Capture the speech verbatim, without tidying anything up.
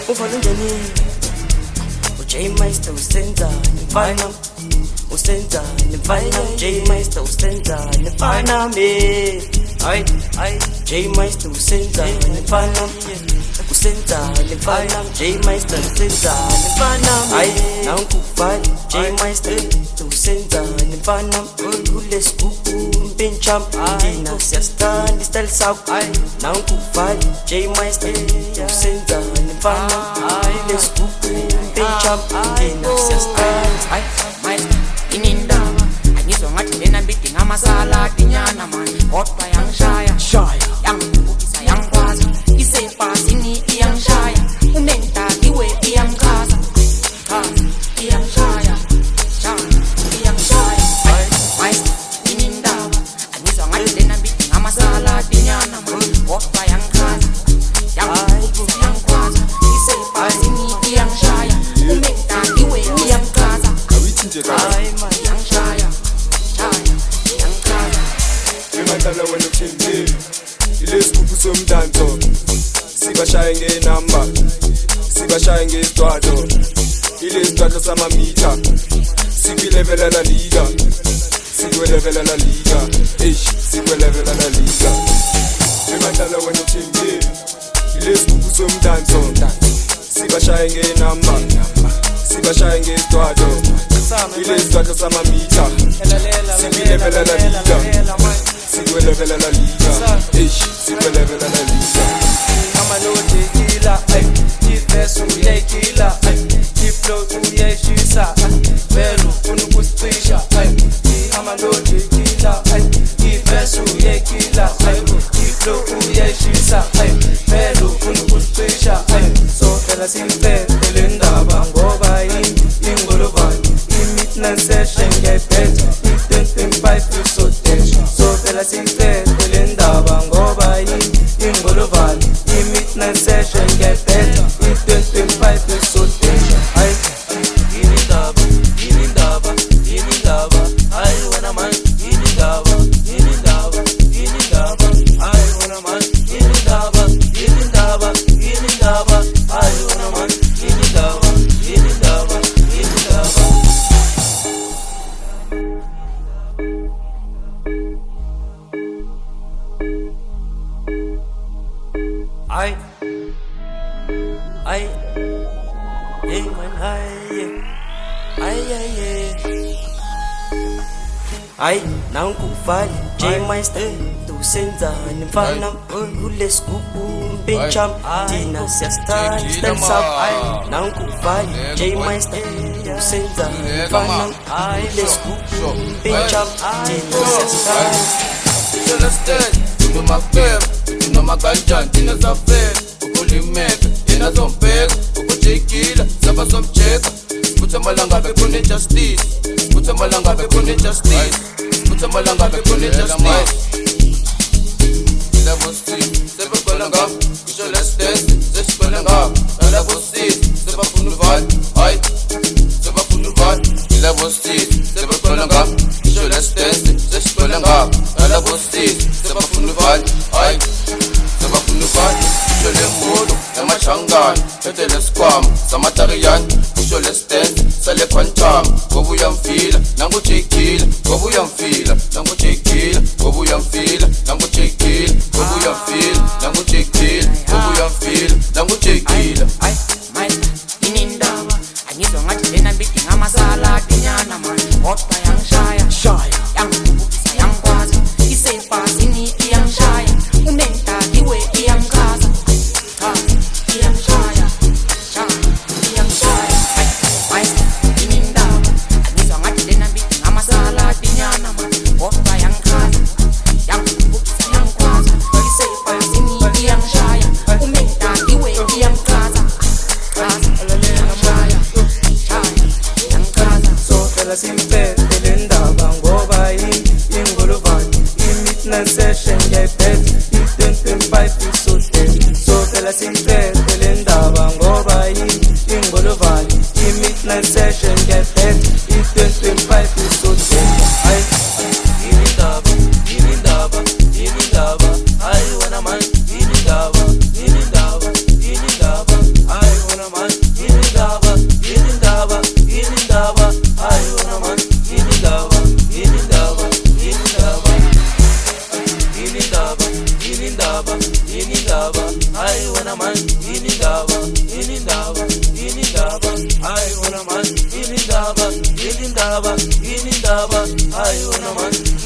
uvalunjani J Meister usenza nifana usenza nifana J Meister usenza nifana me ay ay J Meister usenza nifana usenza nifana J Meister usenza nifana ay nankufali J Meister usenza nifana ules kuku mpincham dina siastani style south ay nankufali J Meister usenza nifana ules kuku mpincham dina siastani ay Meister inindaba angizwa ngathi lena mbidi ngamasala dinyana man kodwa yangishaya shaya yangibukisa yangikwaza isepasini iyangishaya umenta iwe iyangikhaza khaza iyangishaya shaya iyangishaya Meister inindaba angizwa ngathi lena mbidi ngamasala dinyana man kodwa yangikhaza yangibukisa yangikwaza isepasini iyangishaya umenta iwe iyangikhaza Ay, man, yang shaya, shaya, yang kaya. Emadala wena uthembile ilesigubhu somdanso sibashaya ngenamba sibashaya ngesitwato ilesitwato samamitha sikwilevela la liga sikwilevela la liga eish sikwilevela la liga Emadala wena uthembile ilesigubhu somdanso sibashaya ngenamba sibashaya ngesitwato ilesitwato samamitha sikwilevela la liga sikwelevela la liga eish sikwelevela la liga amalodi kila ay ivesu uyayikila ay iflow uyayishisa velu unukusisha ay amalodi kila ay ivesu uyayikila ay iflow uyayishisa ay velu unukusisha ay so phela simphethe ndaba ngoba yini ingolobani i-midnight session ngiyayiphetha i-twenty twenty-five so dash so phela simphethe le ndaba ngoba yini ingolovani i-midnight session ngiyayiphetha i-twenty twenty-five so dash ay yini ndaba yini ndaba yini ndaba ay wena man yini ndaba yini ndaba yini ndaba ay wena man yini ndaba yini ndaba yini ndaba ay wena man yini ndaba yini ndaba yini ndaba ay ay hey man ay ay ay ay nankufali J Meister usenza nifana ules kuku mpincham dina siastani style south ay nankufali J Meister usenza nifana ules kuku mpincham dina siastani Celeste, you my babe, you know my ganjan, you know the bed, ukulimeka, you know some beg, ukujikila, saba some check, put a malanga be kune justice, put a malanga be kune justice, put a malanga be kune justice. Level six, seba kolanga, Celeste, seba kolanga, level six, seba punuval, ay, seba punuval, level six, seba kolanga, Celeste, seba kolanga. La bostis, c'est pas pour nous valer, aïe, c'est pas pour nous valer. Je les modo, c'est ma changan, je te laisse comme, ça m'a tarian, je laisse tête, ça les quantam, gobu yam fil, nango chekil, gobu yam fil, nango chekil, gobu yam fil, nango chekil, gobu yam fil, nango chekil, gobu yam fil, nango chekil. Ay, Meister, inindaba, angizwa ngathi lena mbidi ngamasala dinyana man, kodwa yangishaya, shaya yangibukisa yangikwaza. Isepasini iyangishaya, umenta iwe iyangikhaza, khaza iyangishaya, shaya iyangishaya. Meister inindaba, angizwa ngathi lena mbidi ngamasala dinyana man, kodwa yangikhaza, yangibukisa yangikwaza. Isepasini iyangishaya, umenta iwe iyangikhaza, khaza iyangishaya, shaya iyangikhaza. so phela simphethe le ndaba ngoba yini ingolovani i-midnight session ngiyayiphetha i-twenty twenty-five so dash so phela simphethe le ndaba ngoba yini ingolovani i-midnight session ngiyayiphetha i-twenty twenty-five so dash ay yini ndaba yini ndaba yini ndaba ay wena man yini ndaba yini ndaba yini ndaba ay wena hayi wena man yini ndaba yini ndaba yini ndaba hayi wena man yini ndaba yini ndaba yini ndaba hayi wena man